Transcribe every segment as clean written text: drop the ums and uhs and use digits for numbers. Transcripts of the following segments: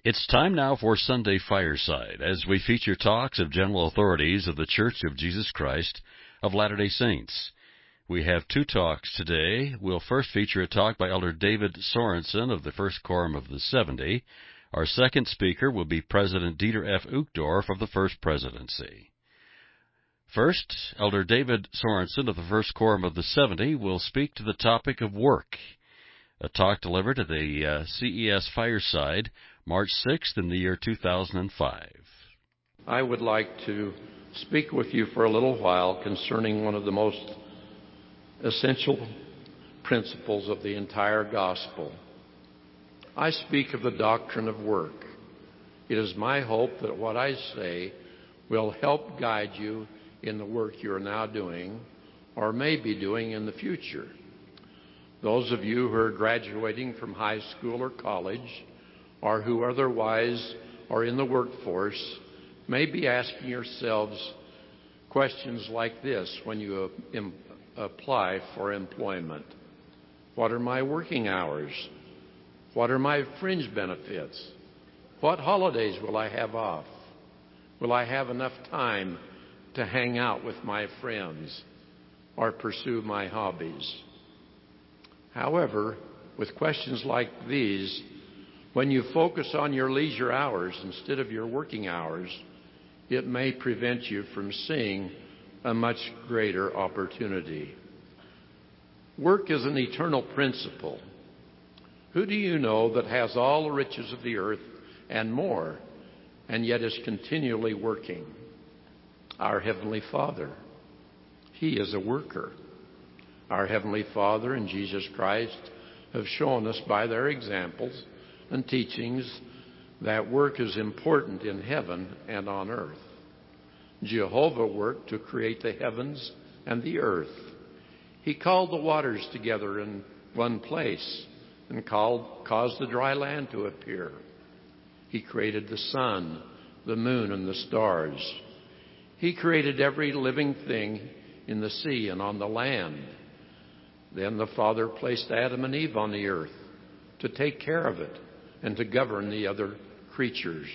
It's time now for Sunday Fireside, as we feature talks of general authorities of the Church of Jesus Christ of Latter-day Saints. We have two talks today. We'll first feature a talk by Elder David Sorensen of the First Quorum of the 70. Our second speaker will be President Dieter F. Uchtdorf of the First Presidency. First, Elder David Sorensen of the First Quorum of the 70 will speak to the topic of work. A talk delivered at the CES Fireside, March 6th in the year 2005. I would like to speak with you for a little while concerning one of the most essential principles of the entire gospel. I speak of the doctrine of work. It is my hope that what I say will help guide you in the work you are now doing or may be doing in the future. Those of you who are graduating from high school or college, or who otherwise are in the workforce, may be asking yourselves questions like this when you apply for employment. What are my working hours? What are my fringe benefits? What holidays will I have off? Will I have enough time to hang out with my friends or pursue my hobbies? However, with questions like these, when you focus on your leisure hours instead of your working hours, it may prevent you from seeing a much greater opportunity. Work is an eternal principle. Who do you know that has all the riches of the earth and more, and yet is continually working? Our Heavenly Father. He is a worker. Our Heavenly Father and Jesus Christ have shown us by their examples and teachings that work is important in heaven and on earth. Jehovah worked to create the heavens and the earth. He called the waters together in one place and caused the dry land to appear. He created the sun, the moon, and the stars. He created every living thing in the sea and on the land. Then the Father placed Adam and Eve on the earth to take care of it and to govern the other creatures.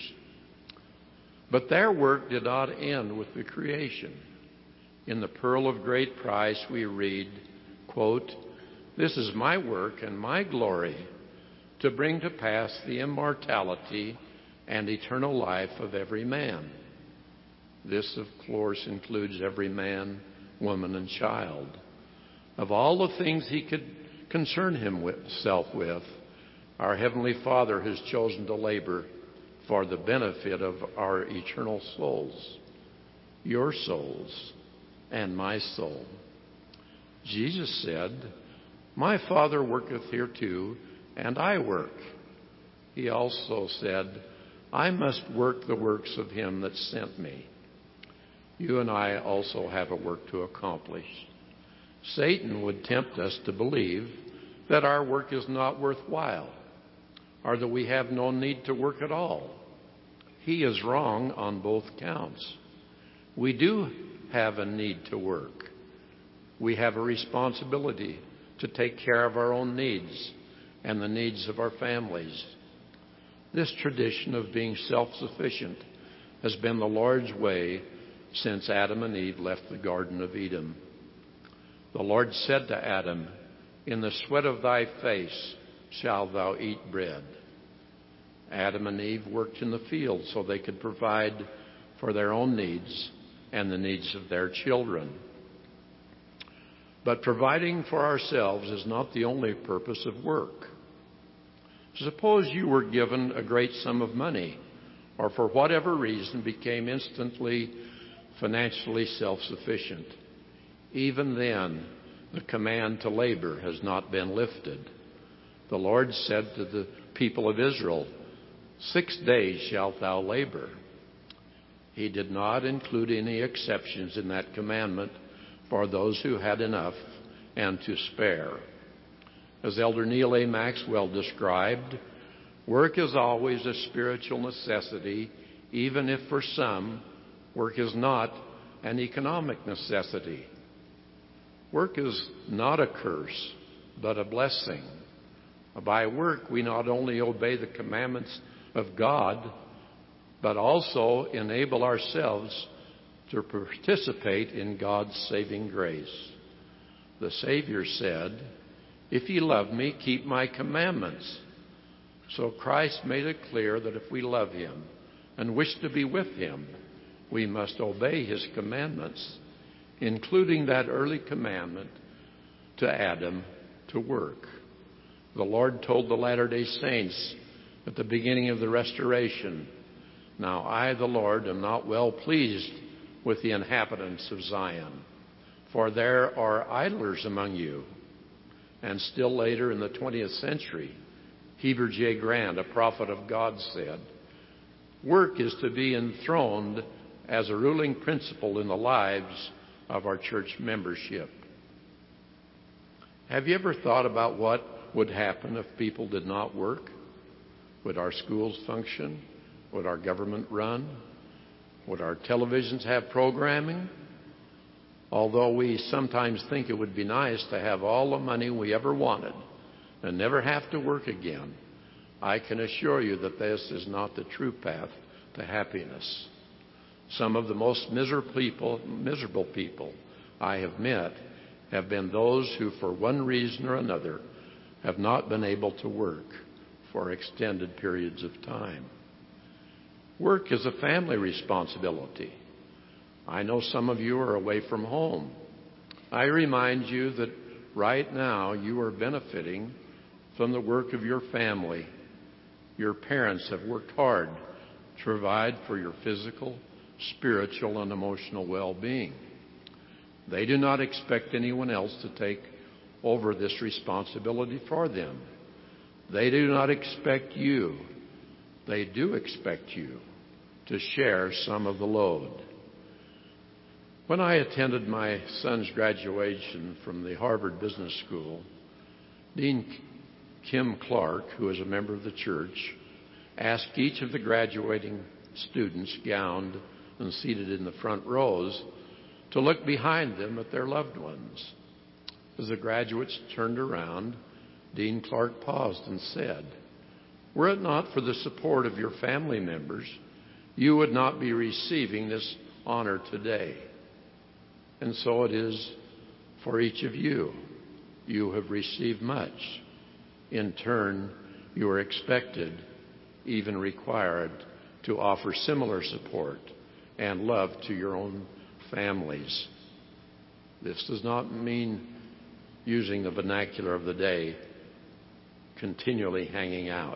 But their work did not end with the creation. In the Pearl of Great Price we read, quote, "This is my work and my glory, to bring to pass the immortality and eternal life of every man." This, of course, includes every man, woman, and child. Of all the things he could concern himself with, our Heavenly Father has chosen to labor for the benefit of our eternal souls, your souls, and my soul. Jesus said, "My Father worketh hereto, and I work." He also said, "I must work the works of him that sent me." You and I also have a work to accomplish. Satan would tempt us to believe that our work is not worthwhile, or that we have no need to work at all. He is wrong on both counts. We do have a need to work. We have a responsibility to take care of our own needs and the needs of our families. This tradition of being self-sufficient has been the Lord's way since Adam and Eve left the Garden of Eden. The Lord said to Adam, "In the sweat of thy face shalt thou eat bread." Adam and Eve worked in the field so they could provide for their own needs and the needs of their children. But providing for ourselves is not the only purpose of work. Suppose you were given a great sum of money, or for whatever reason became instantly financially self-sufficient. Even then, the command to labor has not been lifted. The Lord said to the people of Israel, 6 days shalt thou labor. He did not include any exceptions in that commandment for those who had enough and to spare. As Elder Neal A. Maxwell described, work is always a spiritual necessity, even if for some, work is not an economic necessity. Work is not a curse, but a blessing. By work, we not only obey the commandments of God, but also enable ourselves to participate in God's saving grace. The Savior said, "If ye love me, keep my commandments." So Christ made it clear that if we love him and wish to be with him, we must obey his commandments, including that early commandment to Adam to work. The Lord told the Latter-day Saints at the beginning of the Restoration, "Now I, the Lord, am not well pleased with the inhabitants of Zion, for there are idlers among you." And still later in the 20th century, Heber J. Grant, a prophet of God, said, "Work is to be enthroned as a ruling principle in the lives of our church membership." Have you ever thought about what would happen if people did not work? Would our schools function? Would our government run? Would our televisions have programming? Although we sometimes think it would be nice to have all the money we ever wanted and never have to work again, I can assure you that this is not the true path to happiness. Some of the most miserable people I have met have been those who, for one reason or another, have not been able to work for extended periods of time. Work is a family responsibility. I know some of you are away from home. I remind you that right now you are benefiting from the work of your family. Your parents have worked hard to provide for your physical, spiritual, and emotional well-being. They do not expect anyone else to take over this responsibility for them. They do not expect you. They do expect you to share some of the load. When I attended my son's graduation from the Harvard Business School, Dean Kim Clark, who is a member of the church, asked each of the graduating students, gowned and seated in the front rows, to look behind them at their loved ones. As the graduates turned around, Dean Clark paused and said, "Were it not for the support of your family members, you would not be receiving this honor today. And so it is for each of you. You have received much. In turn, you are expected, even required, to offer similar support and love to your own families." This does not mean, using the vernacular of the day, continually hanging out.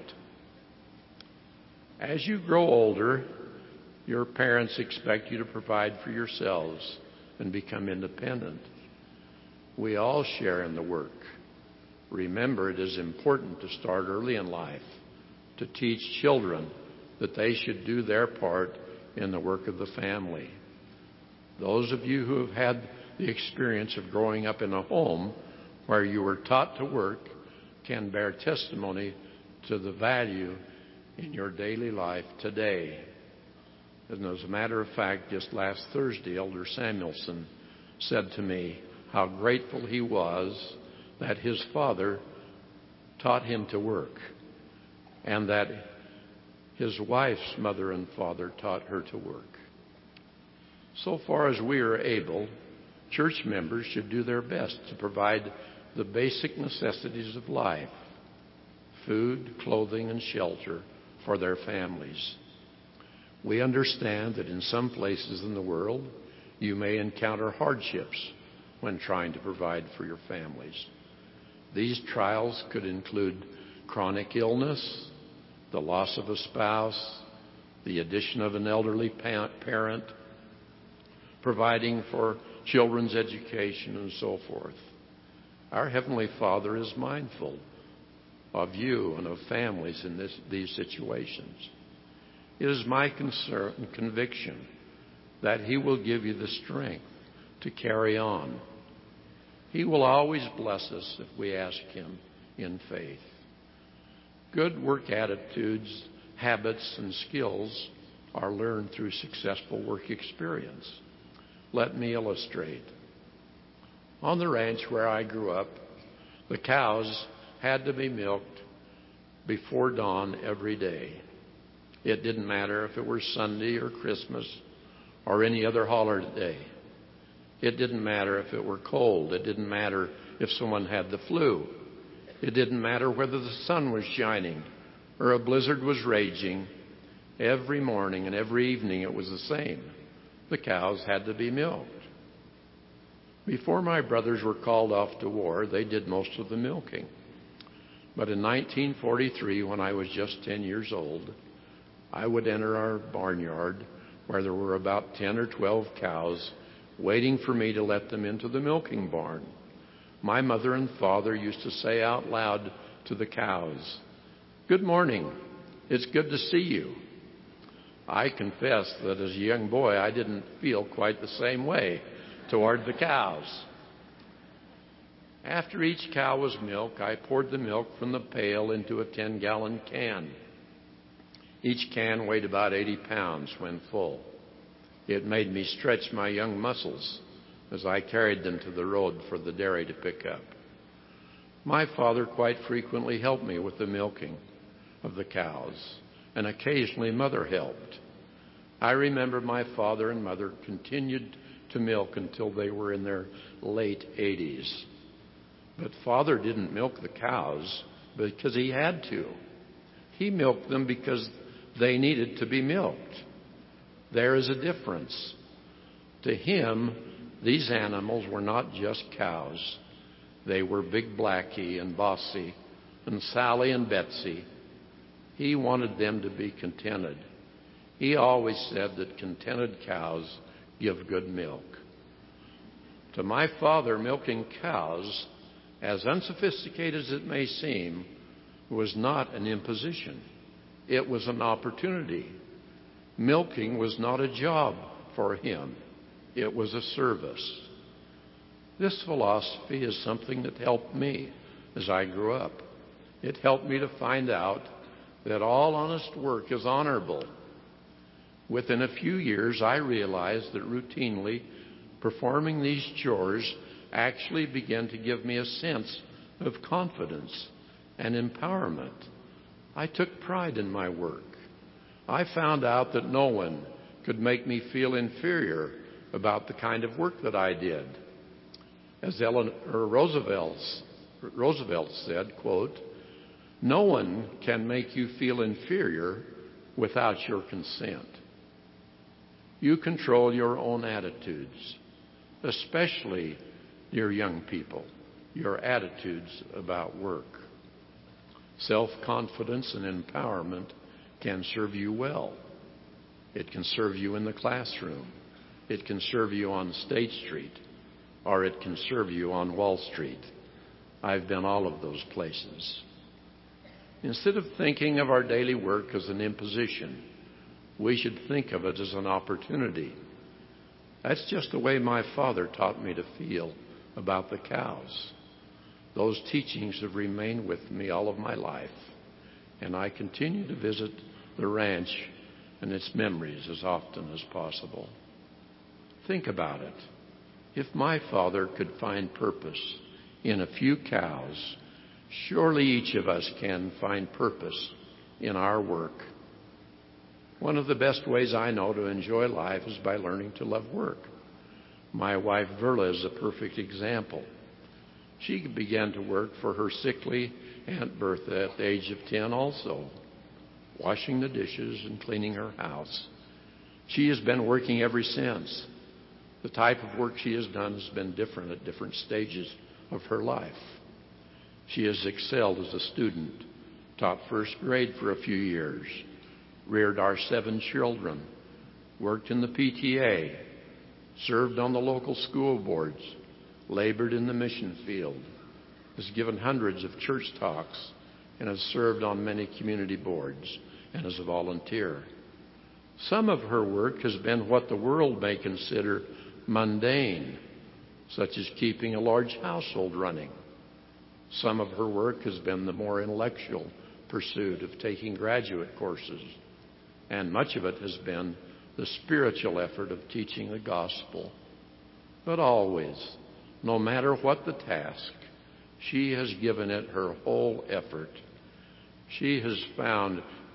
As you grow older, your parents expect you to provide for yourselves and become independent. We all share in the work. Remember, it is important to start early in life to teach children that they should do their part in the work of the family. Those of you who have had the experience of growing up in a home where you were taught to work can bear testimony to the value in your daily life today. And as a matter of fact, just last Thursday, Elder Samuelson said to me how grateful he was that his father taught him to work and that his wife's mother and father taught her to work. So far as we are able, church members should do their best to provide the basic necessities of life, food, clothing, and shelter for their families. We understand that in some places in the world, you may encounter hardships when trying to provide for your families. These trials could include chronic illness, the loss of a spouse, the addition of an elderly parent, providing for children's education, and so forth. Our Heavenly Father is mindful of you and of families in these situations. It is my concern and conviction that He will give you the strength to carry on. He will always bless us if we ask Him in faith. Good work attitudes, habits, and skills are learned through successful work experience. Let me illustrate. On the ranch where I grew up, the cows had to be milked before dawn every day. It didn't matter if it were Sunday or Christmas or any other holiday. It didn't matter if it were cold. It didn't matter if someone had the flu. It didn't matter whether the sun was shining or a blizzard was raging. Every morning and every evening it was the same. The cows had to be milked. Before my brothers were called off to war, they did most of the milking. But in 1943, when I was just 10 years old, I would enter our barnyard where there were about 10 or 12 cows waiting for me to let them into the milking barn. My mother and father used to say out loud to the cows, "Good morning. It's good to see you." I confess that as a young boy, I didn't feel quite the same way toward the cows. After each cow was milked, I poured the milk from the pail into a 10-gallon can. Each can weighed about 80 pounds when full. It made me stretch my young muscles as I carried them to the road for the dairy to pick up. My father quite frequently helped me with the milking of the cows, and occasionally Mother helped. I remember my father and mother continued to milk until they were in their late 80s. But Father didn't milk the cows because he had to. He milked them because they needed to be milked. There is a difference. To him, these animals were not just cows. They were Big Blackie and Bossy and Sally and Betsy. He wanted them to be contented. He always said that contented cows give good milk. To my father, milking cows, as unsophisticated as it may seem, was not an imposition. It was an opportunity. Milking was not a job for him. It was a service. This philosophy is something that helped me as I grew up. It helped me to find out that all honest work is honorable. Within a few years, I realized that routinely performing these chores actually began to give me a sense of confidence and empowerment. I took pride in my work. I found out that no one could make me feel inferior about the kind of work that I did. As Eleanor Roosevelt said, quote, "No one can make you feel inferior without your consent." You control your own attitudes, especially, dear young people, your attitudes about work. Self-confidence and empowerment can serve you well. It can serve you in the classroom. It can serve you on State Street, or it can serve you on Wall Street. I've been all of those places. Instead of thinking of our daily work as an imposition, we should think of it as an opportunity. That's just the way my father taught me to feel about the cows. Those teachings have remained with me all of my life, and I continue to visit the ranch and its memories as often as possible. Think about it. If my father could find purpose in a few cows, surely each of us can find purpose in our work. One of the best ways I know to enjoy life is by learning to love work. My wife Verla is a perfect example. She began to work for her sickly Aunt Bertha at the age of 10 also, washing the dishes and cleaning her house. She has been working ever since. The type of work she has done has been different at different stages of her life. She has excelled as a student, taught first grade for a few years, reared our 7 children, worked in the PTA, served on the local school boards, labored in the mission field, has given hundreds of church talks, and has served on many community boards and as a volunteer. Some of her work has been what the world may consider mundane, such as keeping a large household running. Some of her work has been the more intellectual pursuit of taking graduate courses, and much of it has been the spiritual effort of teaching the gospel. But always, no matter what the task, she has given it her whole effort. She has found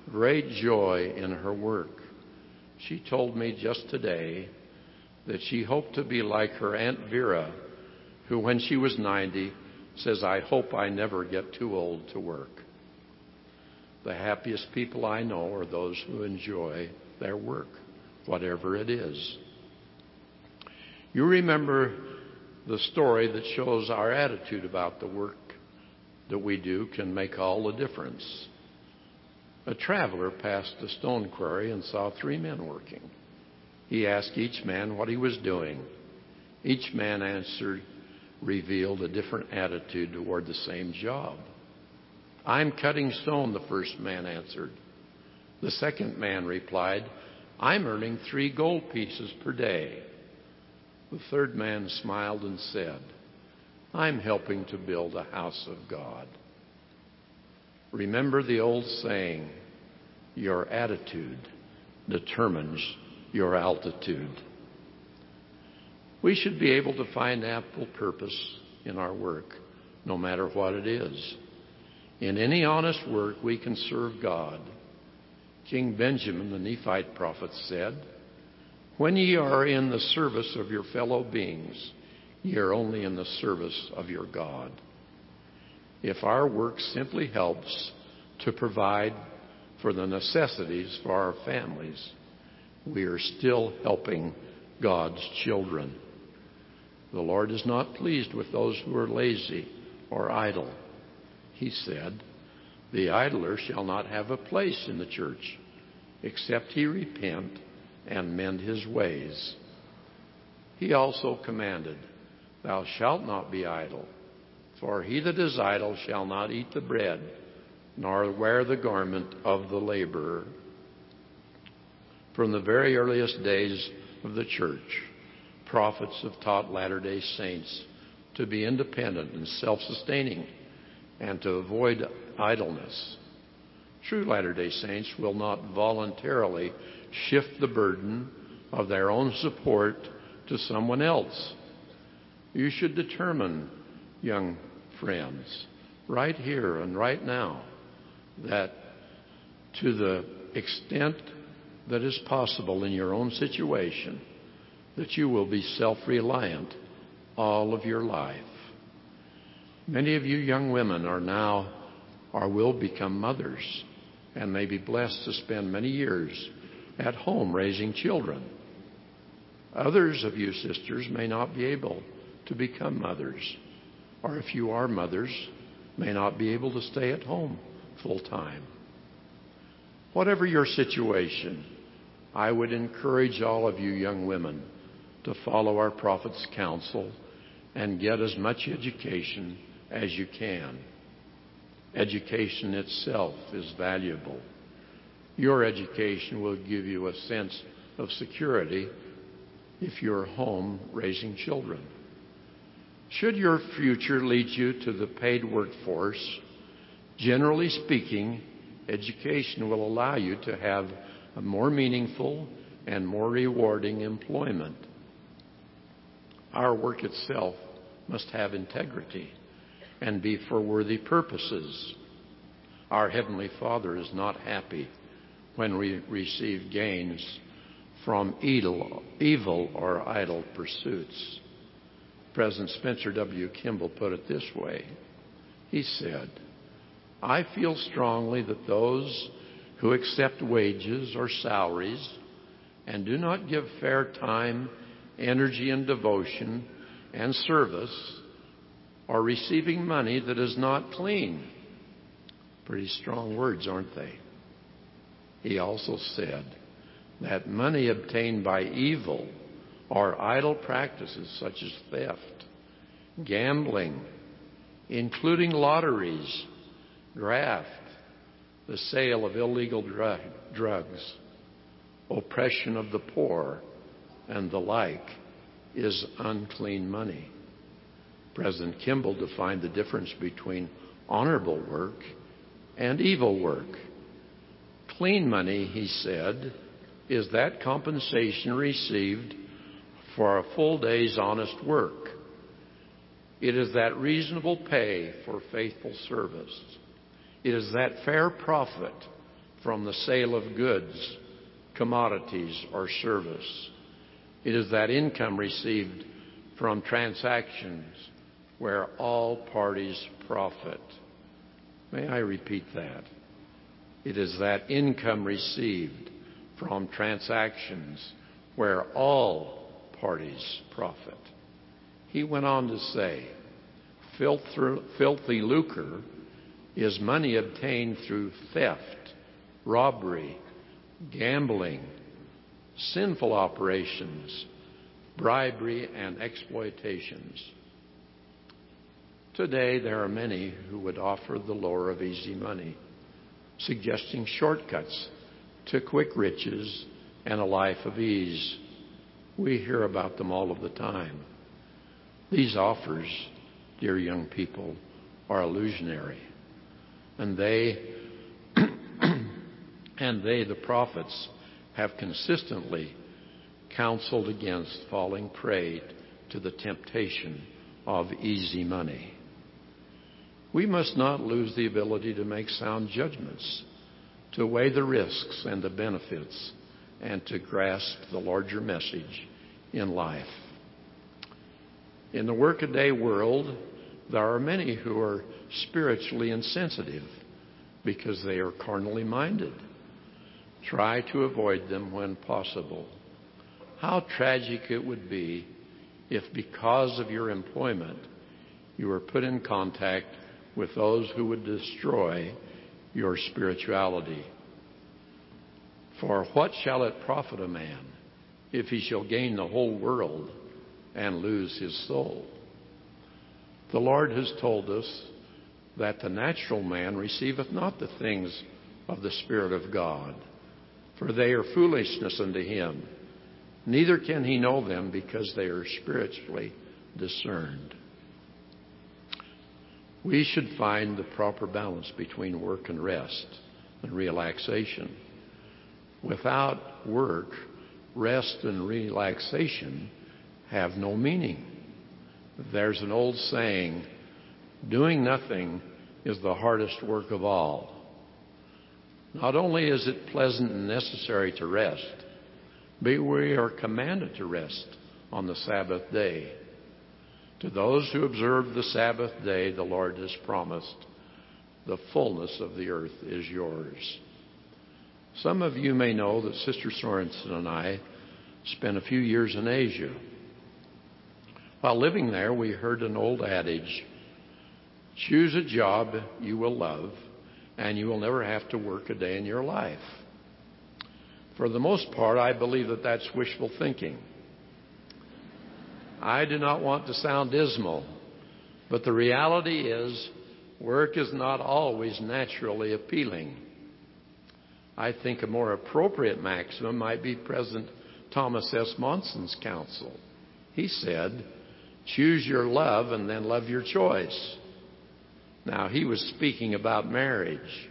great joy in her work. She told me just today that she hoped to be like her Aunt Vera, who when she was 90 says, "I hope I never get too old to work." The happiest people I know are those who enjoy their work, whatever it is. You remember the story that shows our attitude about the work that we do can make all the difference. A traveler passed a stone quarry and saw 3 men working. He asked each man what he was doing. Each man answered revealed a different attitude toward the same job. "I'm cutting stone," the first man answered. The second man replied, "I'm earning 3 gold pieces per day." The third man smiled and said, "I'm helping to build a house of God." Remember the old saying, your attitude determines your altitude. We should be able to find ample purpose in our work, no matter what it is. In any honest work, we can serve God. King Benjamin, the Nephite prophet, said, "When ye are in the service of your fellow beings, ye are only in the service of your God." If our work simply helps to provide for the necessities for our families, we are still helping God's children. The Lord is not pleased with those who are lazy or idle. He said, "The idler shall not have a place in the church, except he repent and mend his ways." He also commanded, "Thou shalt not be idle, for he that is idle shall not eat the bread, nor wear the garment of the laborer." From the very earliest days of the church, prophets have taught Latter-day Saints to be independent and self-sustaining and to avoid idleness. True Latter-day Saints will not voluntarily shift the burden of their own support to someone else. You should determine, young friends, right here and right now, that to the extent that is possible in your own situation, that you will be self-reliant all of your life. Many of you young women are now or will become mothers and may be blessed to spend many years at home raising children. Others of you sisters may not be able to become mothers, or if you are mothers, may not be able to stay at home full time. Whatever your situation, I would encourage all of you young women to follow our prophet's counsel and get as much education as you can. Education itself is valuable. Your education will give you a sense of security if you're home raising children. Should your future lead you to the paid workforce, generally speaking, education will allow you to have a more meaningful and more rewarding employment. Our work itself must have integrity and be for worthy purposes. Our Heavenly Father is not happy when we receive gains from evil or idle pursuits. President Spencer W. Kimball put it this way. He said, "I feel strongly that those who accept wages or salaries and do not give fair time, energy, and devotion and service are receiving money that is not clean." Pretty strong words, aren't they? He also said that money obtained by evil or idle practices such as theft, gambling, including lotteries, graft, the sale of illegal drugs, oppression of the poor, and the like, is unclean money. President Kimball defined the difference between honorable work and evil work. Clean money, he said, is that compensation received for a full day's honest work. It is that reasonable pay for faithful service. It is that fair profit from the sale of goods, commodities, or service. It is that income received from transactions where all parties profit. May I repeat that? It is that income received from transactions where all parties profit. He went on to say, filthy lucre is money obtained through theft, robbery, gambling, sinful operations, bribery, and exploitations. Today, there are many who would offer the lure of easy money, suggesting shortcuts to quick riches and a life of ease. We hear about them all of the time. These offers, dear young people, are illusionary. And they, the prophets, have consistently counseled against falling prey to the temptation of easy money. We must not lose the ability to make sound judgments, to weigh the risks and the benefits, and to grasp the larger message in life. In the workaday world, there are many who are spiritually insensitive because they are carnally minded. Try to avoid them when possible. How tragic it would be if, because of your employment, you were put in contact with those who would destroy your spirituality. For what shall it profit a man if he shall gain the whole world and lose his soul? The Lord has told us that the natural man receiveth not the things of the Spirit of God, for they are foolishness unto him. Neither can he know them because they are spiritually discerned. We should find the proper balance between work and rest and relaxation. Without work, rest and relaxation have no meaning. There's an old saying, doing nothing is the hardest work of all. Not only is it pleasant and necessary to rest, but we are commanded to rest on the Sabbath day. To those who observe the Sabbath day, the Lord has promised, the fullness of the earth is yours. Some of you may know that Sister Sorensen and I spent a few years in Asia. While living there, we heard an old adage, choose a job you will love, and you will never have to work a day in your life. For the most part, I believe that that's wishful thinking. I do not want to sound dismal, but the reality is work is not always naturally appealing. I think a more appropriate maximum might be President Thomas S. Monson's counsel. He said, choose your love and then love your choice. Now, he was speaking about marriage.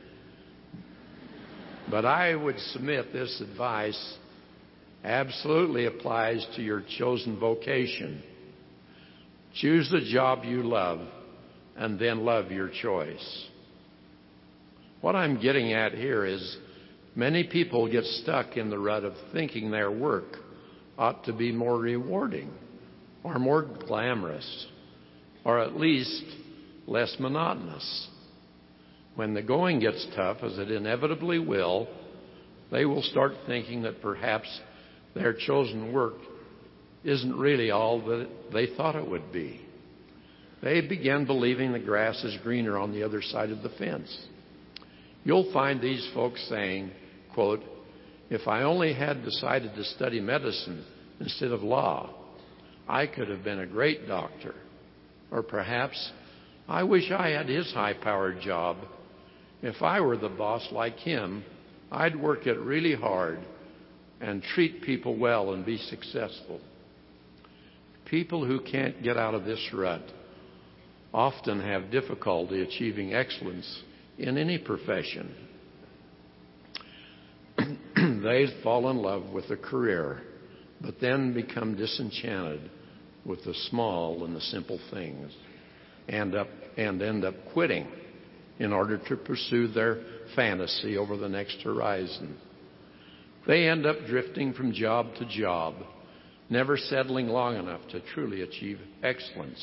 But I would submit this advice absolutely applies to your chosen vocation. Choose the job you love and then love your choice. What I'm getting at here is many people get stuck in the rut of thinking their work ought to be more rewarding or more glamorous or at least less monotonous. When the going gets tough, as it inevitably will, they will start thinking that perhaps their chosen work isn't really all that they thought it would be. They begin believing the grass is greener on the other side of the fence. You'll find these folks saying, quote, if I only had decided to study medicine instead of law, I could have been a great doctor. Or perhaps, I wish I had his high-powered job. If I were the boss like him, I'd work it really hard and treat people well and be successful. People who can't get out of this rut often have difficulty achieving excellence in any profession. They fall in love with a career, but then become disenchanted with the small and the simple things and end up quitting. in order to pursue their fantasy over the next horizon. They end up drifting from job to job, never settling long enough to truly achieve excellence.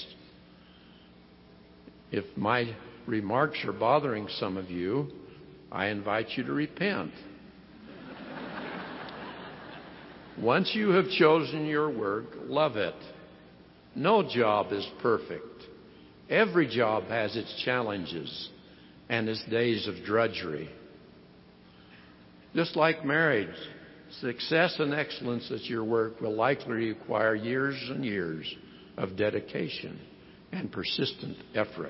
If my remarks are bothering some of you, I invite you to repent. Once you have chosen your work, love it. No job is perfect. Every job has its challenges and its days of drudgery. Just like marriage, success and excellence at your work will likely require years and years of dedication and persistent effort.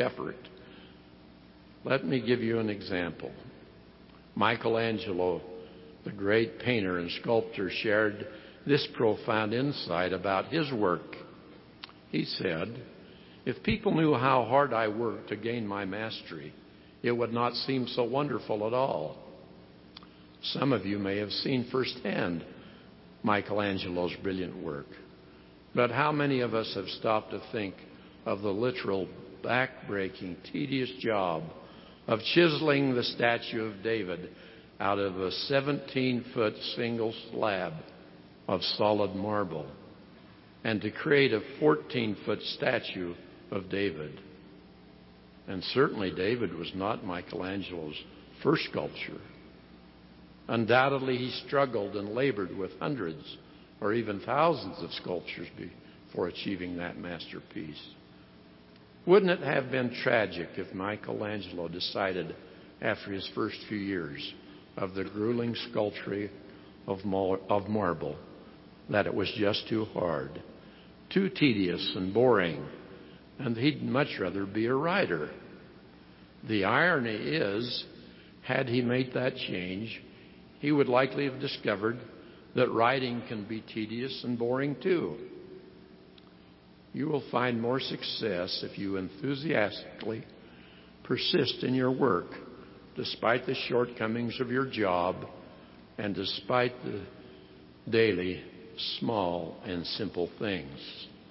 Let me give you an example. Michelangelo, the great painter and sculptor, shared this profound insight about his work. He said, "If people knew how hard I worked to gain my mastery, it would not seem so wonderful at all." Some of you may have seen firsthand Michelangelo's brilliant work. But how many of us have stopped to think of the literal, back-breaking, tedious job of chiseling the statue of David out of a 17-foot single slab of solid marble and to create a 14-foot statue of David? And certainly David was not Michelangelo's first sculpture. Undoubtedly, he struggled and labored with hundreds or even thousands of sculptures before achieving that masterpiece. Wouldn't it have been tragic if Michelangelo decided after his first few years of the grueling sculpture of marble that it was just too hard, too tedious and boring, and he'd much rather be a writer? The irony is, had he made that change, he would likely have discovered that writing can be tedious and boring too. You will find more success if you enthusiastically persist in your work, despite the shortcomings of your job and despite the daily small and simple things.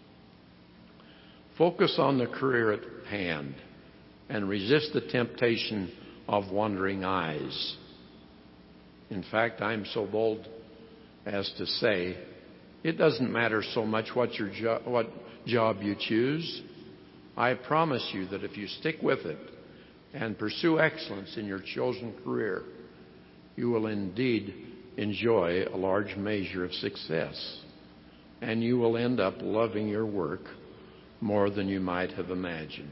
Focus on the career at hand and resist the temptation of wandering eyes. In fact, I'm so bold as to say, it doesn't matter so much what job you choose. I promise you that if you stick with it and pursue excellence in your chosen career, you will indeed enjoy a large measure of success, and you will end up loving your work more than you might have imagined.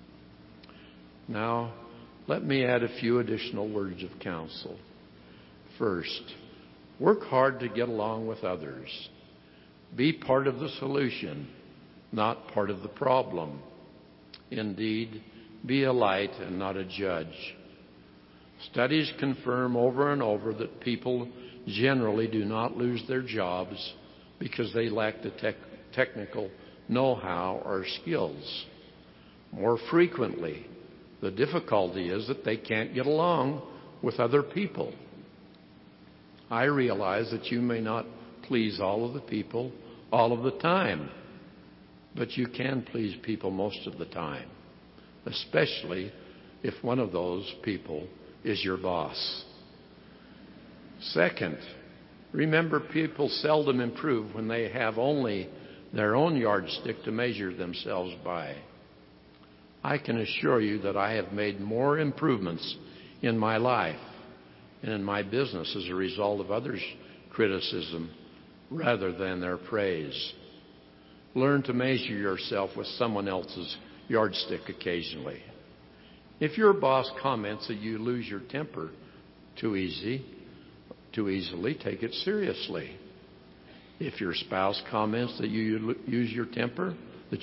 Now, let me add a few additional words of counsel. First, work hard to get along with others. Be part of the solution, not part of the problem. Indeed, be a light and not a judge. Studies confirm over and over that people generally do not lose their jobs because they lack the technical know-how or skills. More frequently, the difficulty is that they can't get along with other people. I realize that you may not please all of the people all of the time, but you can please people most of the time, especially if one of those people is your boss. Second, remember, people seldom improve when they have only their own yardstick to measure themselves by. I can assure you that I have made more improvements in my life and in my business as a result of others' criticism rather than their praise. Learn to measure yourself with someone else's yardstick occasionally. If your boss comments that you lose your temper too easily, take it seriously. If your spouse comments that you lose your temper,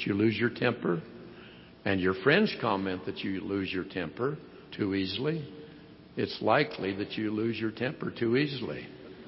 and your friends comment that you lose your temper too easily, it's likely that you lose your temper too easily.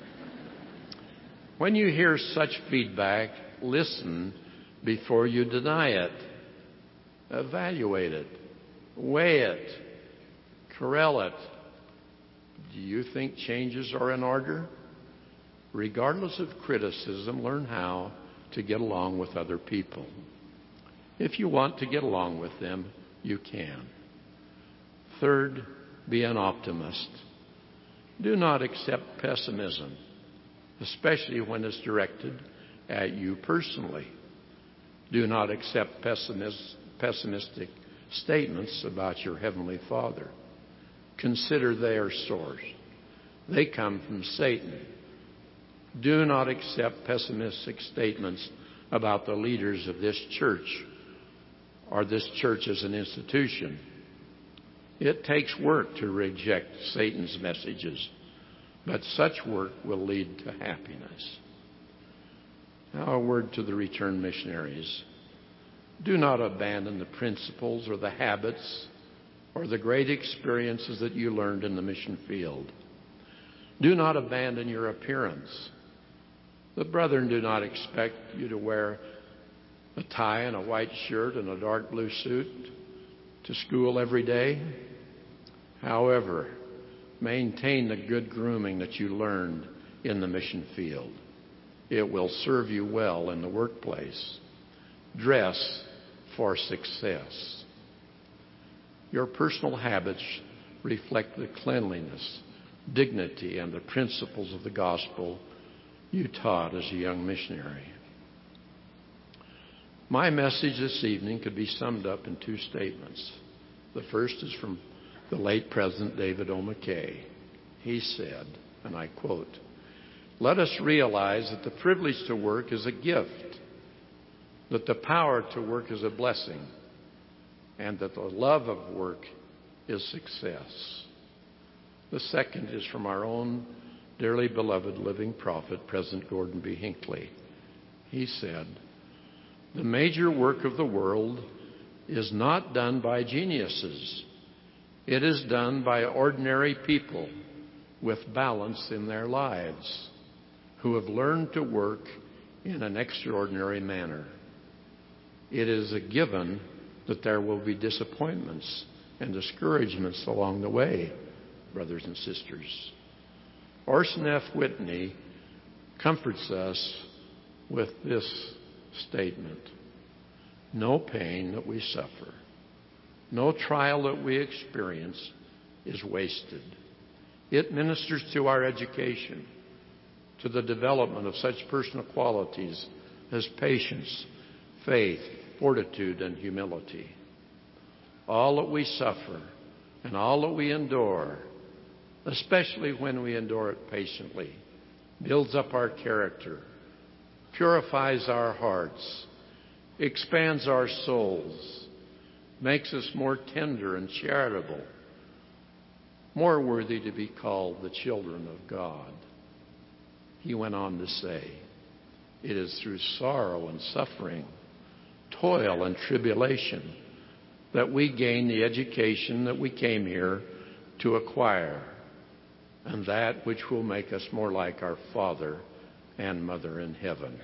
When you hear such feedback, listen before you deny it. Evaluate it. Weigh it. Corral it. Do you think changes are in order? Regardless of criticism, learn how to get along with other people. If you want to get along with them, you can. Third, be an optimist. Do not accept pessimism, especially when it's directed at you personally. Do not accept pessimistic statements about your Heavenly Father. Consider their source. They come from Satan. Do not accept pessimistic statements about the leaders of this church or this church as an institution. It takes work to reject Satan's messages, but such work will lead to happiness. Now, a word to the returned missionaries. Do not abandon the principles or the habits or the great experiences that you learned in the mission field. Do not abandon your appearance. The brethren do not expect you to wear a tie and a white shirt and a dark blue suit to school every day. However, maintain the good grooming that you learned in the mission field. It will serve you well in the workplace. Dress for success. Your personal habits reflect the cleanliness, dignity, and the principles of the gospel you taught as a young missionary. My message this evening could be summed up in two statements. The first is from the late President David O. McKay. He said, and I quote, "Let us realize that the privilege to work is a gift, that the power to work is a blessing, and that the love of work is success." The second is from our own dearly beloved living prophet, President Gordon B. Hinckley. He said, "The major work of the world is not done by geniuses. It is done by ordinary people with balance in their lives, who have learned to work in an extraordinary manner. It is a given that there will be disappointments and discouragements along the way, brothers and sisters." Orson F. Whitney comforts us with this statement: "No pain that we suffer, no trial that we experience is wasted. It ministers to our education, to the development of such personal qualities as patience, faith, fortitude, and humility. All that we suffer and all that we endure, especially when we endure it patiently, builds up our character, purifies our hearts, expands our souls, makes us more tender and charitable, more worthy to be called the children of God." He went on to say, "It is through sorrow and suffering, toil and tribulation, that we gain the education that we came here to acquire, and that which will make us more like our Father and Mother in heaven."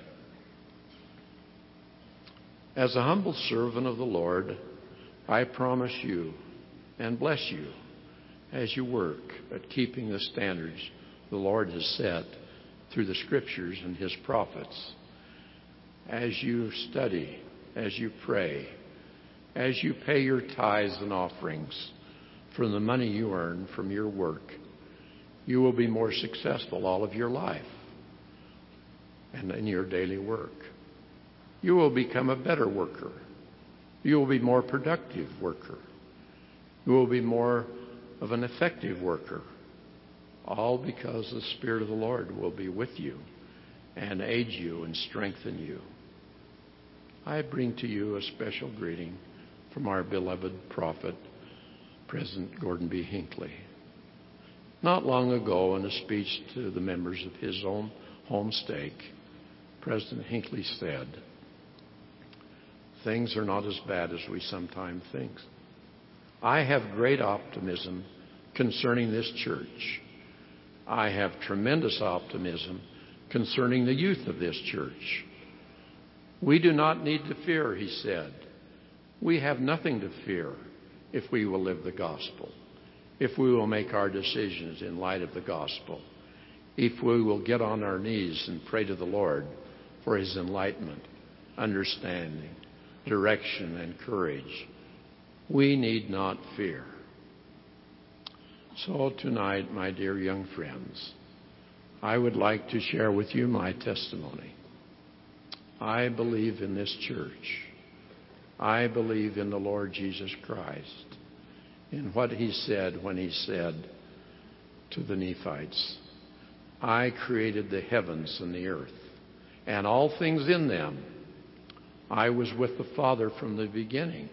As a humble servant of the Lord, I promise you and bless you as you work at keeping the standards the Lord has set through the Scriptures and His prophets. As you study, as you pray, as you pay your tithes and offerings from the money you earn from your work, you will be more successful all of your life and in your daily work. You will become a better worker. You will be more productive worker. You will be more of an effective worker, all because the Spirit of the Lord will be with you and aid you and strengthen you. I bring to you a special greeting from our beloved prophet, President Gordon B. Hinckley. Not long ago, in a speech to the members of his own home stake, President Hinckley said, "Things are not as bad as we sometimes think. I have great optimism concerning this church. I have tremendous optimism concerning the youth of this church. We do not need to fear," he said. "We have nothing to fear if we will live the gospel, if we will make our decisions in light of the gospel, if we will get on our knees and pray to the Lord for His enlightenment, understanding, direction, and courage. We need not fear." So tonight, my dear young friends, I would like to share with you my testimony. I believe in this church. I believe in the Lord Jesus Christ, in what He said when He said to the Nephites, I created the heavens and the earth, and all things in them. I was with the Father from the beginning.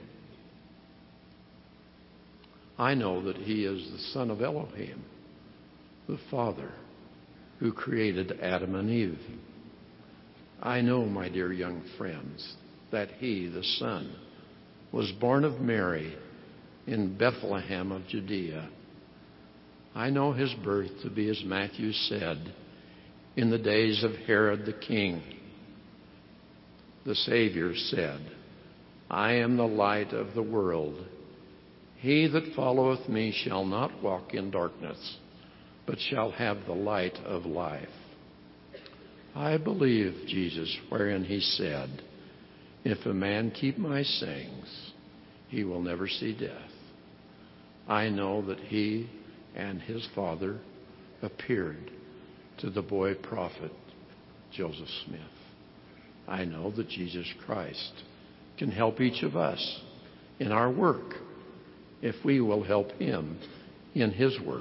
I know that He is the Son of Elohim, the Father who created Adam and Eve. I know, my dear young friends, that He, the Son, was born of Mary in Bethlehem of Judea. I know His birth to be, as Matthew said, in the days of Herod the king. The Savior said, I am the light of the world. He that followeth me shall not walk in darkness, but shall have the light of life. I believe Jesus, wherein He said, if a man keep my sayings, he will never see death. I know that He and His Father appeared to the boy prophet Joseph Smith. I know that Jesus Christ can help each of us in our work if we will help Him in His work.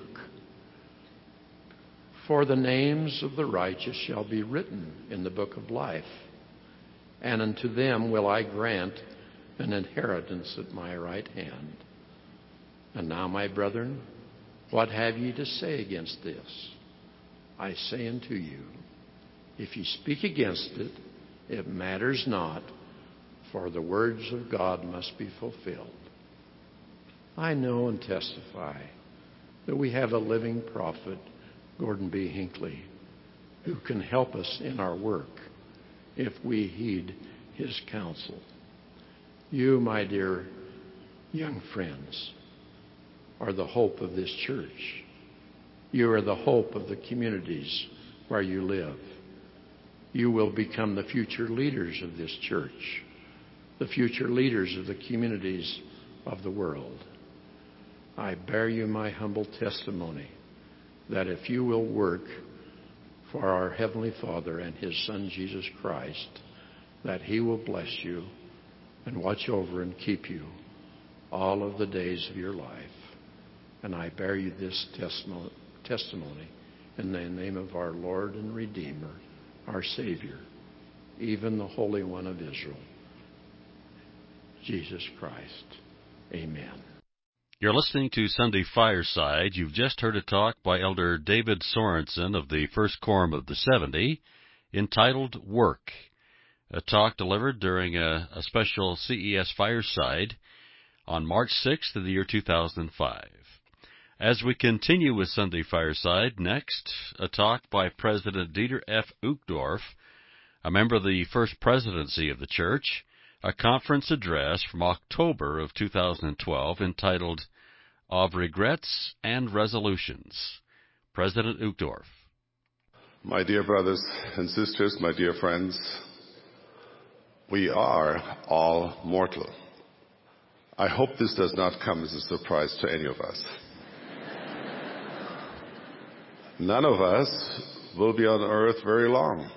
For the names of the righteous shall be written in the book of life, and unto them will I grant an inheritance at my right hand. And now, my brethren, what have ye to say against this? I say unto you, if ye speak against it, it matters not, for the words of God must be fulfilled. I know and testify that we have a living prophet, Gordon B. Hinckley, who can help us in our work if we heed his counsel. You, my dear young friends, are the hope of this church. You are the hope of the communities where you live. You will become the future leaders of this church, the future leaders of the communities of the world. I bear you my humble testimony that if you will work for our Heavenly Father and His Son Jesus Christ, that He will bless you and watch over and keep you all of the days of your life. And I bear you this testimony in the name of our Lord and Redeemer, our Savior, even the Holy One of Israel, Jesus Christ. Amen. You're listening to Sunday Fireside. You've just heard a talk by Elder David Sorensen of the First Quorum of the 70 entitled Work, a talk delivered during a special CES Fireside on March 6th of the year 2005. As we continue with Sunday Fireside, next, a talk by President Dieter F. Uchtdorf, a member of the First Presidency of the Church, a conference address from October of 2012 entitled Of Regrets and Resolutions. President Uchtdorf. My dear brothers and sisters, my dear friends, we are all mortal. I hope this does not come as a surprise to any of us. None of us will be on earth very long.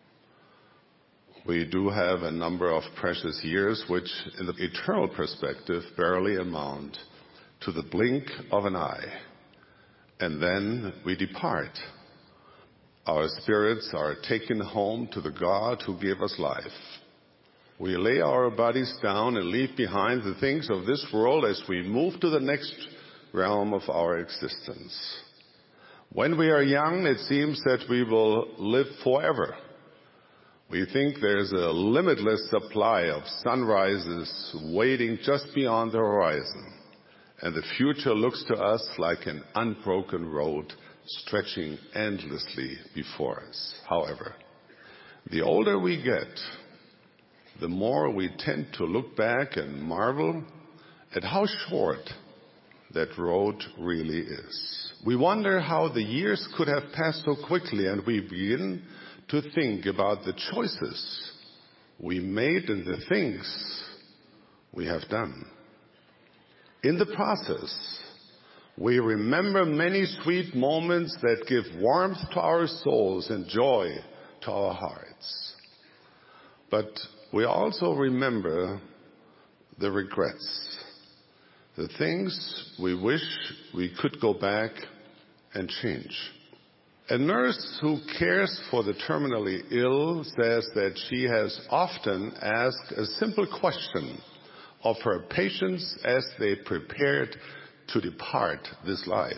We do have a number of precious years which, in the eternal perspective, barely amount to the blink of an eye. And then we depart. Our spirits are taken home to the God who gave us life. We lay our bodies down and leave behind the things of this world as we move to the next realm of our existence. When we are young, it seems that we will live forever. We think there's a limitless supply of sunrises waiting just beyond the horizon, and the future looks to us like an unbroken road stretching endlessly before us. However, the older we get, the more we tend to look back and marvel at how short that road really is. We wonder how the years could have passed so quickly, and we begin to think about the choices we made and the things we have done. In the process, We remember many sweet moments that give warmth to our souls and joy to our hearts. But we also remember the regrets, the things we wish we could go back and change. A nurse who cares for the terminally ill says that she has often asked a simple question of her patients as they prepared to depart this life.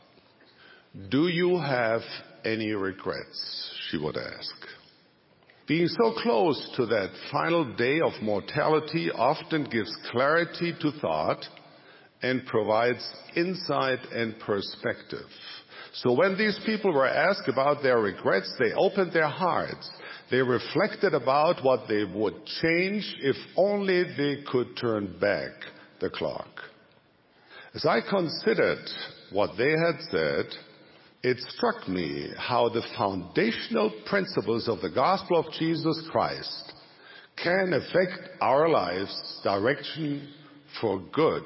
Do you have any regrets? She would ask. Being so close to that final day of mortality often gives clarity to thought and provides insight and perspective. So when these people were asked about their regrets, they opened their hearts. They reflected about what they would change if only they could turn back the clock. As I considered what they had said, it struck me how the foundational principles of the gospel of Jesus Christ can affect our life's direction for good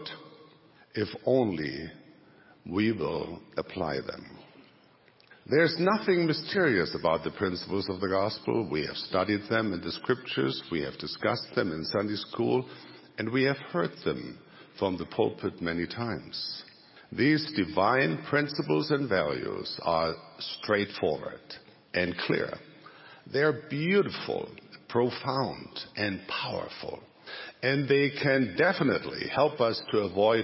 if only we will apply them. There's nothing mysterious about the principles of the gospel. We have studied them in the scriptures, we have discussed them in Sunday school, and we have heard them from the pulpit many times. These divine principles and values are straightforward and clear. They're beautiful, profound, and powerful. And they can definitely help us to avoid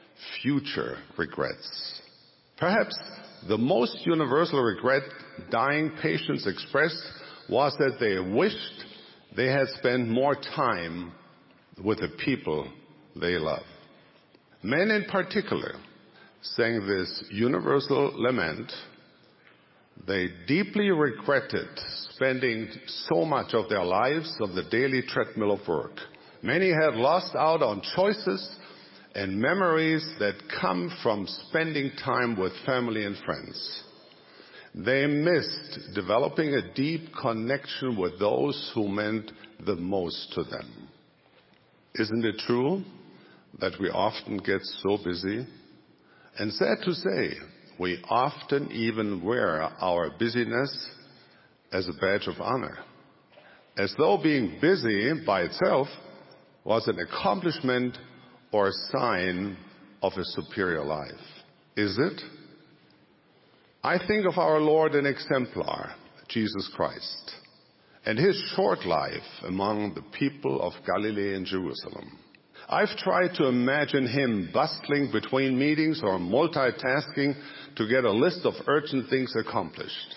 future regrets. Perhaps the most universal regret dying patients expressed was that they wished they had spent more time with the people they love. Men in particular sang this universal lament. They deeply regretted spending so much of their lives on the daily treadmill of work. Many had lost out on choices and memories that come from spending time with family and friends. They missed developing a deep connection with those who meant the most to them. Isn't it true that we often get so busy? And sad to say, we often even wear our busyness as a badge of honor, as though being busy by itself was an accomplishment or a sign of a superior life. Is it? I think of our Lord and exemplar, Jesus Christ, and his short life among the people of Galilee and Jerusalem. I've tried to imagine him bustling between meetings or multitasking to get a list of urgent things accomplished.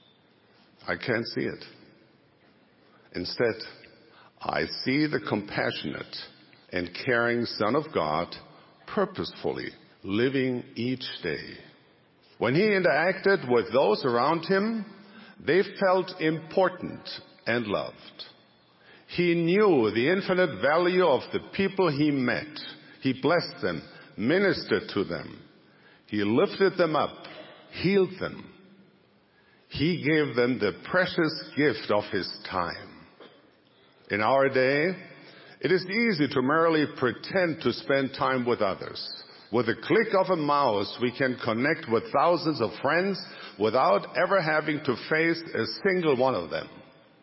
I can't see it. Instead, I see the compassionate and caring Son of God purposefully living each day. When he interacted with those around him, they felt important and loved. He knew the infinite value of the people he met. He blessed them, ministered to them. He lifted them up, healed them. He gave them the precious gift of his time. In our day, it is easy to merely pretend to spend time with others. With a click of a mouse, we can connect with thousands of friends without ever having to face a single one of them.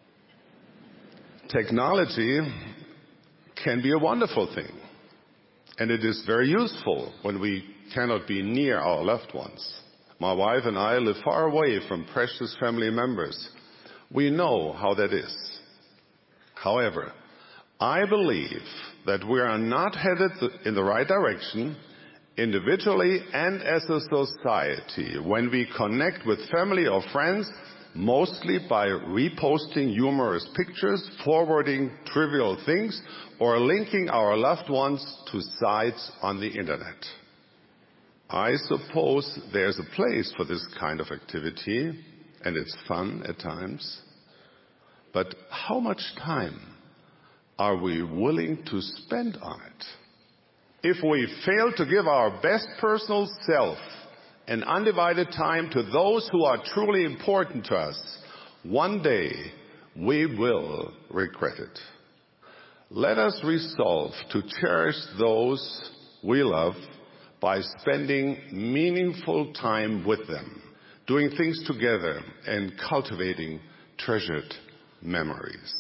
Technology can be a wonderful thing, and it is very useful when we cannot be near our loved ones. My wife and I live far away from precious family members. We know how that is. However, I believe that we are not headed in the right direction, individually and as a society, when we connect with family or friends mostly by reposting humorous pictures, forwarding trivial things, or linking our loved ones to sites on the internet. I suppose there's a place for this kind of activity, and it's fun at times. But how much time are we willing to spend on it? If we fail to give our best personal self and undivided time to those who are truly important to us, one day we will regret it. Let us resolve to cherish those we love by spending meaningful time with them, doing things together, and cultivating treasured memories.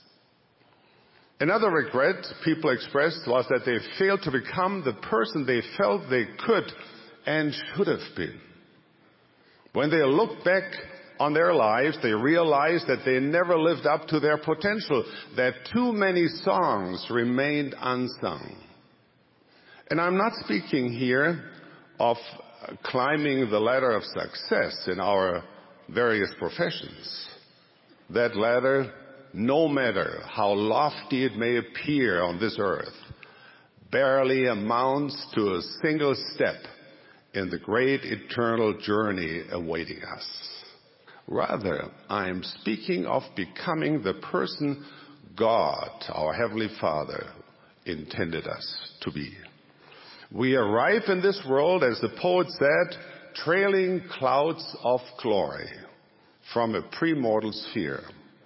Another regret people expressed was that they failed to become the person they felt they could and should have been. When they look back on their lives, they realize that they never lived up to their potential, that too many songs remained unsung. And I'm not speaking here of climbing the ladder of success in our various professions. That ladder, no matter how lofty it may appear on this earth, barely amounts to a single step in the great eternal journey awaiting us. Rather, I'm speaking of becoming the person God, our Heavenly Father, intended us to be. We arrive in this world, as the poet said, trailing clouds of glory from a premortal sphere.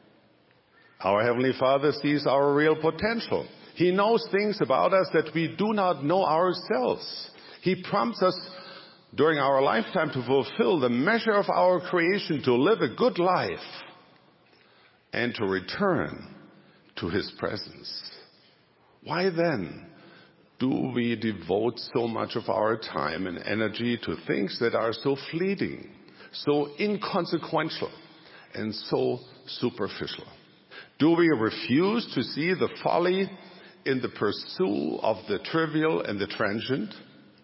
Our Heavenly Father sees our real potential. He knows things about us that we do not know ourselves. He prompts us during our lifetime to fulfill the measure of our creation, to live a good life, and to return to His presence. Why then do we devote so much of our time and energy to things that are so fleeting, so inconsequential, and so superficial? Do we refuse to see the folly in the pursuit of the trivial and the transient?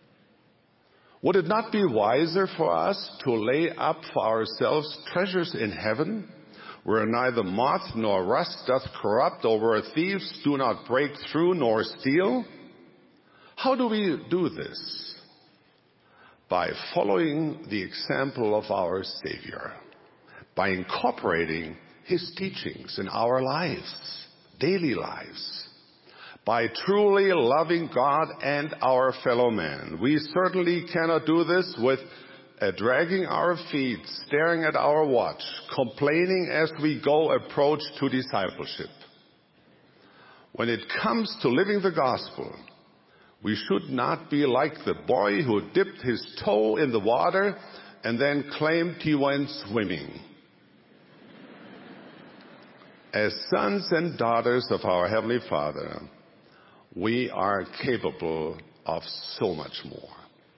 Would it not be wiser for us to lay up for ourselves treasures in heaven, where neither moth nor rust doth corrupt, or where thieves do not break through nor steal? How do we do this? By following the example of our Savior, by incorporating His teachings in our lives, daily lives, by truly loving God and our fellow man. We certainly cannot do this with dragging our feet, staring at our watch, complaining as we go approach to discipleship. When it comes to living the gospel, we should not be like the boy who dipped his toe in the water and then claimed he went swimming. As sons and daughters of our Heavenly Father, we are capable of so much more.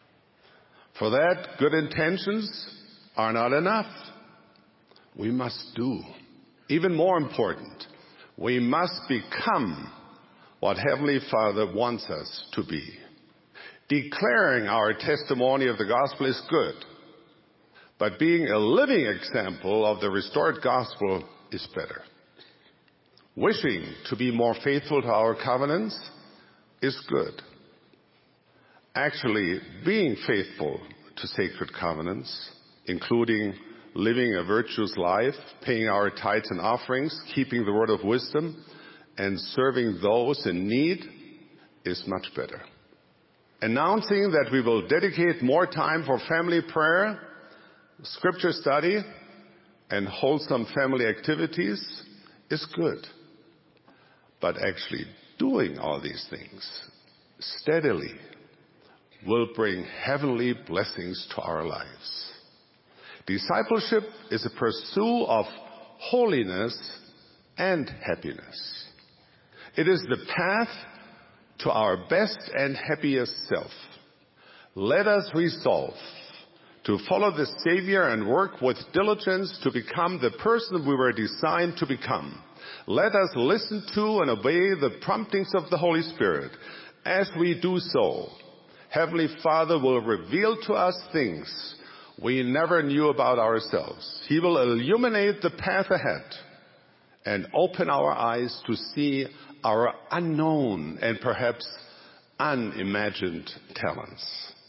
For that, good intentions are not enough. We must do. Even more important, we must become what Heavenly Father wants us to be. Declaring our testimony of the gospel is good, but being a living example of the restored gospel is better. Wishing to be more faithful to our covenants is good. Actually, being faithful to sacred covenants, including living a virtuous life, paying our tithes and offerings, keeping the word of wisdom, and serving those in need, is much better. Announcing that we will dedicate more time for family prayer, scripture study, and wholesome family activities is good. But actually doing all these things steadily will bring heavenly blessings to our lives. Discipleship is a pursuit of holiness and happiness. It is the path to our best and happiest self. Let us resolve to follow the Savior and work with diligence to become the person we were designed to become. Let us listen to and obey the promptings of the Holy Spirit. As we do so, Heavenly Father will reveal to us things we never knew about ourselves. He will illuminate the path ahead and open our eyes to see our unknown and perhaps unimagined talents.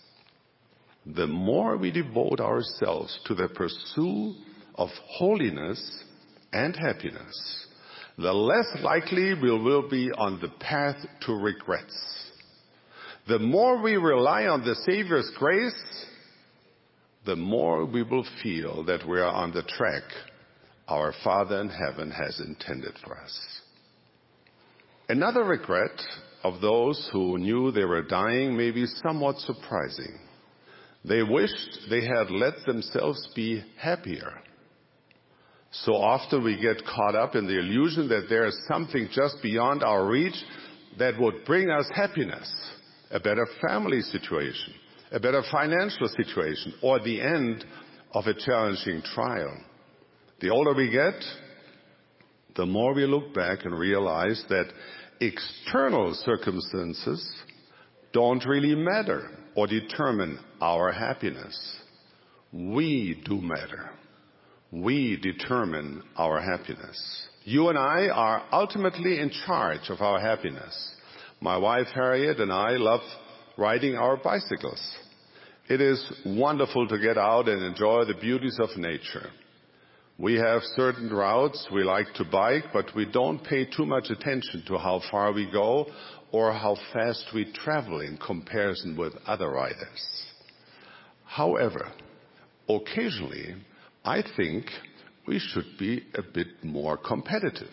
The more we devote ourselves to the pursuit of holiness and happiness, the less likely we will be on the path to regrets. The more we rely on the Savior's grace, the more we will feel that we are on the track our Father in heaven has intended for us. Another regret of those who knew they were dying may be somewhat surprising. They wished they had let themselves be happier. So often we get caught up in the illusion that there is something just beyond our reach that would bring us happiness, a better family situation, a better financial situation, or the end of a challenging trial. The older we get, the more we look back and realize that external circumstances don't really matter or determine our happiness. We do matter. We determine our happiness. You and I are ultimately in charge of our happiness. My wife Harriet and I love riding our bicycles. It is wonderful to get out and enjoy the beauties of nature. We have certain routes we like to bike, but we don't pay too much attention to how far we go or how fast we travel in comparison with other riders. However, occasionally, I think we should be a bit more competitive.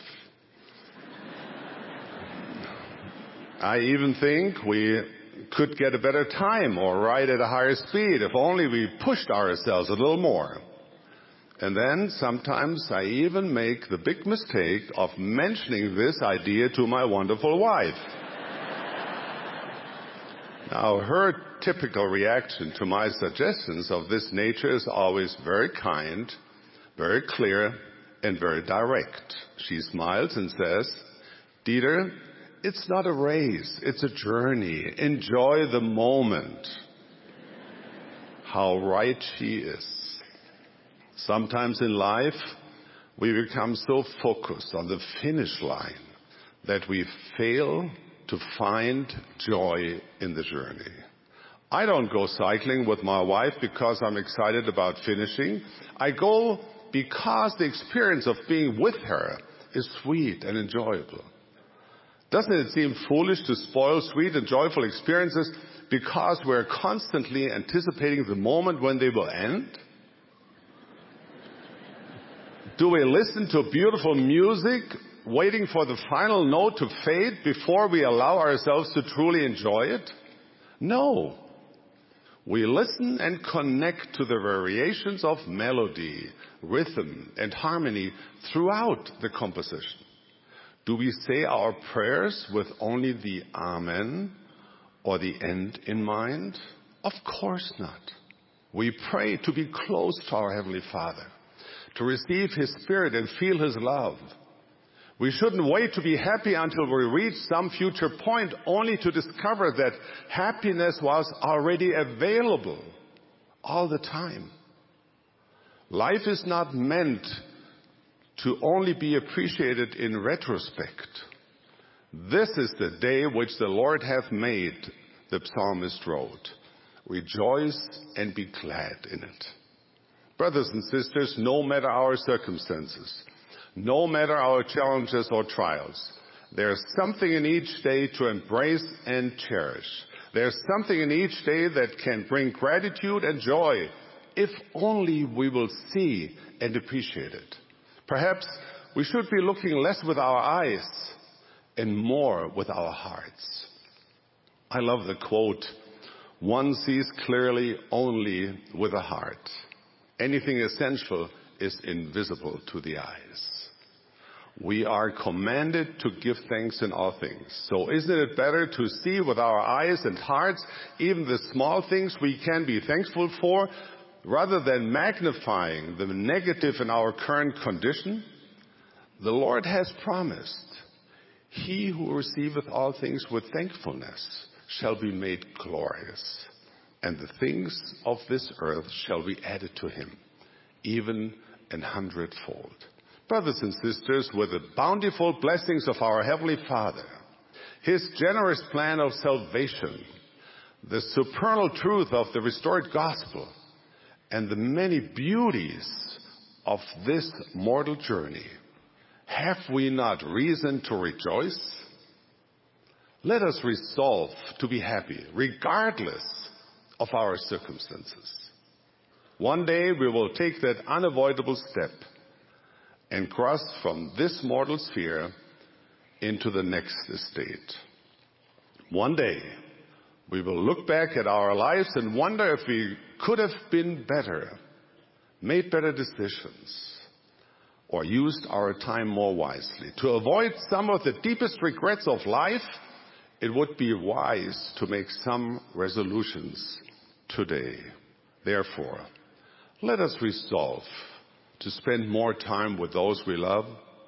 I even think we could get a better time or ride at a higher speed if only we pushed ourselves a little more. And then sometimes I even make the big mistake of mentioning this idea to my wonderful wife. Now, her typical reaction to my suggestions of this nature is always very kind, very clear, and very direct. She smiles and says, "Dieter, it's not a race, it's a journey. Enjoy the moment." How right she is. Sometimes in life, we become so focused on the finish line that we fail to find joy in the journey. I don't go cycling with my wife because I'm excited about finishing. I go because the experience of being with her is sweet and enjoyable. Doesn't it seem foolish to spoil sweet and joyful experiences because we're constantly anticipating the moment when they will end? Do we listen to beautiful music, waiting for the final note to fade before we allow ourselves to truly enjoy it? No. We listen and connect to the variations of melody, rhythm, and harmony throughout the composition. Do we say our prayers with only the Amen or the end in mind? Of course not. We pray to be close to our Heavenly Father, to receive His Spirit and feel His love. We shouldn't wait to be happy until we reach some future point only to discover that happiness was already available all the time. Life is not meant to only be appreciated in retrospect. This is the day which the Lord hath made, the psalmist wrote. Rejoice and be glad in it. Brothers and sisters, no matter our circumstances, no matter our challenges or trials, there's something in each day to embrace and cherish. There's something in each day that can bring gratitude and joy, if only we will see and appreciate it. Perhaps we should be looking less with our eyes and more with our hearts. I love the quote, "One sees clearly only with the heart. Anything essential is invisible to the eyes." We are commanded to give thanks in all things. So isn't it better to see with our eyes and hearts even the small things we can be thankful for, rather than magnifying the negative in our current condition? The Lord has promised, "He who receiveth all things with thankfulness shall be made glorious, and the things of this earth shall be added to him, even 100-fold." Brothers and sisters, with the bountiful blessings of our Heavenly Father, His generous plan of salvation, the supernal truth of the restored gospel, and the many beauties of this mortal journey, have we not reason to rejoice? Let us resolve to be happy, regardless of our circumstances. One day we will take that unavoidable step and cross from this mortal sphere into the next estate. One day, we will look back at our lives and wonder if we could have been better, made better decisions, or used our time more wisely. To avoid some of the deepest regrets of life, it would be wise to make some resolutions today. Therefore, let us resolve to spend more time with those we love.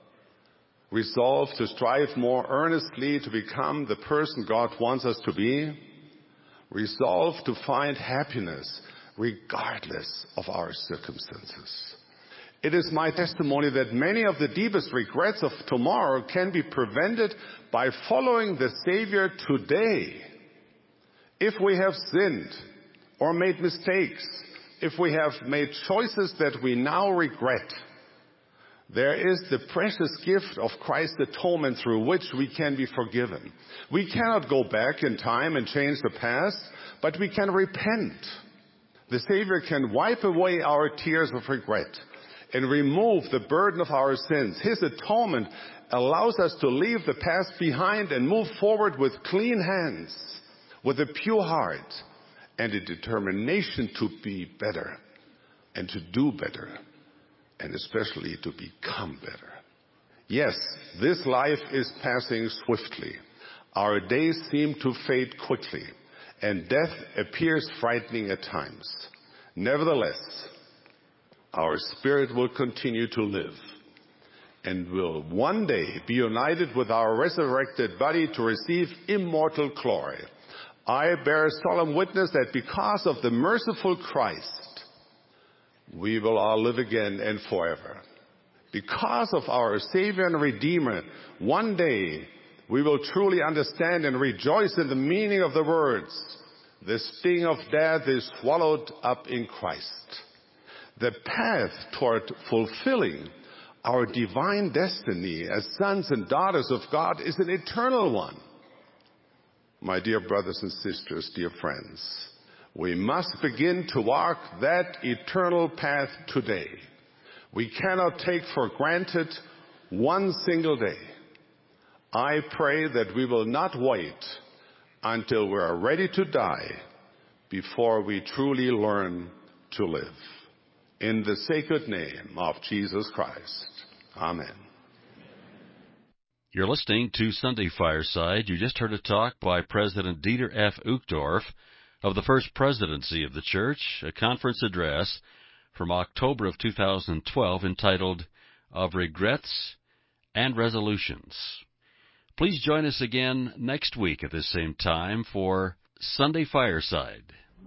Resolve to strive more earnestly to become the person God wants us to be. Resolve to find happiness regardless of our circumstances. It is my testimony that many of the deepest regrets of tomorrow can be prevented by following the Savior today. If we have sinned or made mistakes, if we have made choices that we now regret, there is the precious gift of Christ's atonement through which we can be forgiven. We cannot go back in time and change the past, but we can repent. The Savior can wipe away our tears of regret and remove the burden of our sins. His atonement allows us to leave the past behind and move forward with clean hands, with a pure heart, and a determination to be better and to do better, and especially to become better. Yes, this life is passing swiftly. Our days seem to fade quickly, and death appears frightening at times. Nevertheless, our spirit will continue to live and will one day be united with our resurrected body to receive immortal glory. I bear solemn witness that because of the merciful Christ, we will all live again and forever. Because of our Savior and Redeemer, one day we will truly understand and rejoice in the meaning of the words, "The sting of death is swallowed up in Christ." The path toward fulfilling our divine destiny as sons and daughters of God is an eternal one. My dear brothers and sisters, dear friends, we must begin to walk that eternal path today. We cannot take for granted one single day. I pray that we will not wait until we are ready to die before we truly learn to live. In the sacred name of Jesus Christ. Amen. You're listening to Sunday Fireside. You just heard a talk by President Dieter F. Uchtdorf of the First Presidency of the Church, a conference address from October of 2012 entitled Of Regrets and Resolutions. Please join us again next week at the same time for Sunday Fireside.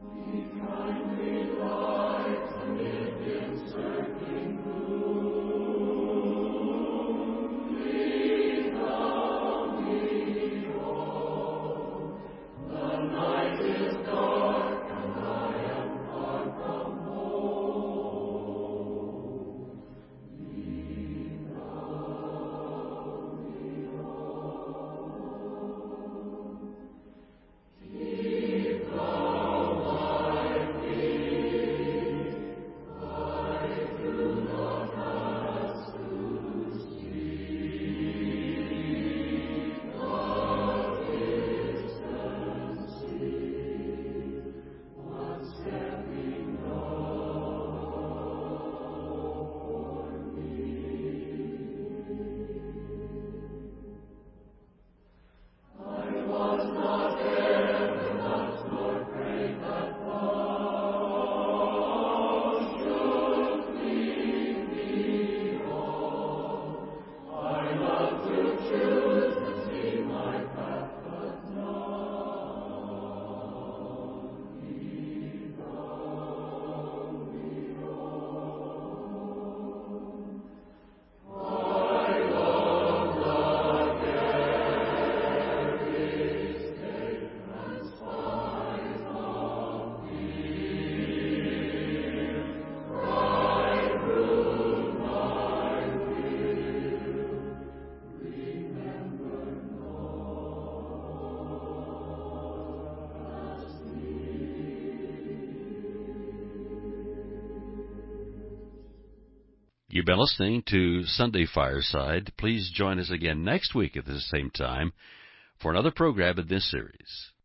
You've been listening to Sunday Fireside. Please join us again next week at the same time for another program in this series.